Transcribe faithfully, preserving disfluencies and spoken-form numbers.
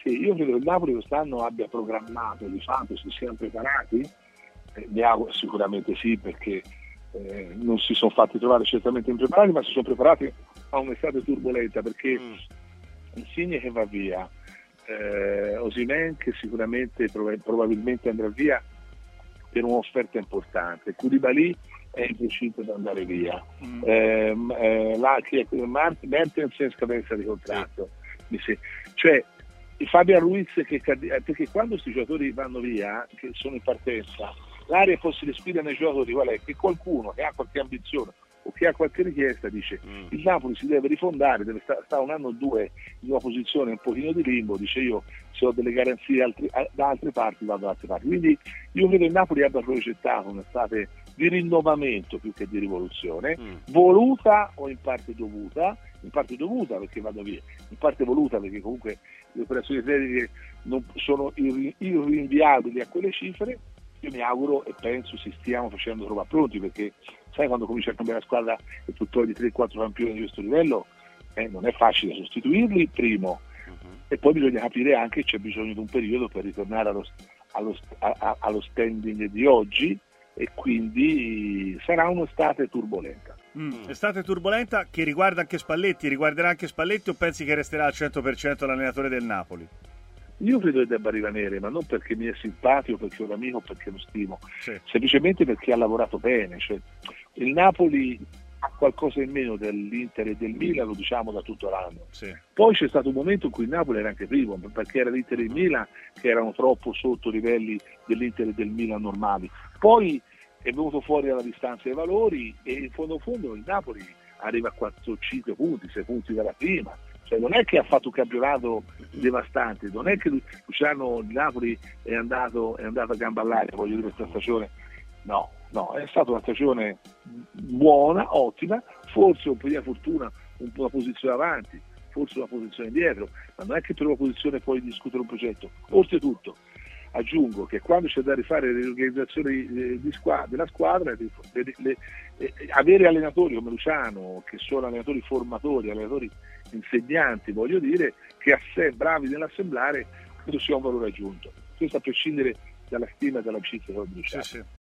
Sì, io credo che il Napoli quest'anno abbia programmato, di fatto si siano preparati, eh, mi auguro sicuramente sì, perché eh, non si sono fatti trovare certamente impreparati, ma si sono preparati a un'estate turbolenta, perché mm. Insigne che va via, eh, Osimhen che sicuramente prov- probabilmente andrà via per un'offerta importante, Koulibaly è in principio da andare via, mm. eh, eh, la, Mertens in scadenza di contratto, sì. Cioè Fabian Ruiz che perché quando questi giocatori vanno via, che sono in partenza, l'aria forse respira nei giocatori qual è? Che qualcuno che ha qualche ambizione o che ha qualche richiesta dice mm. il Napoli si deve rifondare, deve stare sta un anno o due in una posizione un pochino di limbo, dice io se ho delle garanzie altri, da altre parti vado da altre parti. Quindi io credo che il Napoli abbia progettato un'estate di rinnovamento più che di rivoluzione, mm. voluta o in parte dovuta, in parte dovuta perché vado via, in parte voluta perché comunque le operazioni tecniche non sono irrinviabili a quelle cifre. Io mi auguro e penso si stiamo facendo trovare pronti, perché sai quando comincia a cambiare la squadra e tu togli tre quattro campioni di questo livello, eh, non è facile sostituirli, primo, uh-huh. e poi bisogna capire anche che c'è bisogno di un periodo per ritornare allo, allo, a, allo standing di oggi, e quindi sarà un'estate turbolenta. Mm, estate turbolenta che riguarda anche Spalletti, riguarderà anche Spalletti, o pensi che resterà al cento per cento l'allenatore del Napoli? Io credo che debba rimanere, ma non perché mi è simpatico, perché è un amico, perché lo stimo, sì. semplicemente perché ha lavorato bene. Cioè, il Napoli ha qualcosa in meno dell'Inter e del Milan, lo diciamo da tutto l'anno. Sì. Poi c'è stato un momento in cui il Napoli era anche primo, perché era l'Inter e il Milan che erano troppo sotto i livelli dell'Inter e del Milan normali. Poi è venuto fuori alla distanza dei valori e in fondo in fondo il Napoli arriva a quattro cinque punti, sei punti dalla prima. Cioè non è che ha fatto un campionato devastante, non è che Luciano di Napoli è andato, è andato a gamba all'aria, voglio dire, questa stagione, no, no, è stata una stagione buona, ottima, forse un po' di fortuna, un po' una posizione avanti, forse una posizione indietro, ma non è che per una posizione puoi discutere un progetto. Oltretutto, aggiungo che quando c'è da rifare le organizzazioni di squadra, della squadra, le, le, le, eh, avere allenatori come Luciano, che sono allenatori formatori, allenatori insegnanti, voglio dire, che assemb- bravi nell'assemblare, credo sia un valore aggiunto. Questo a prescindere dalla stima e dall'amicizia con Luciano. Sì, sì.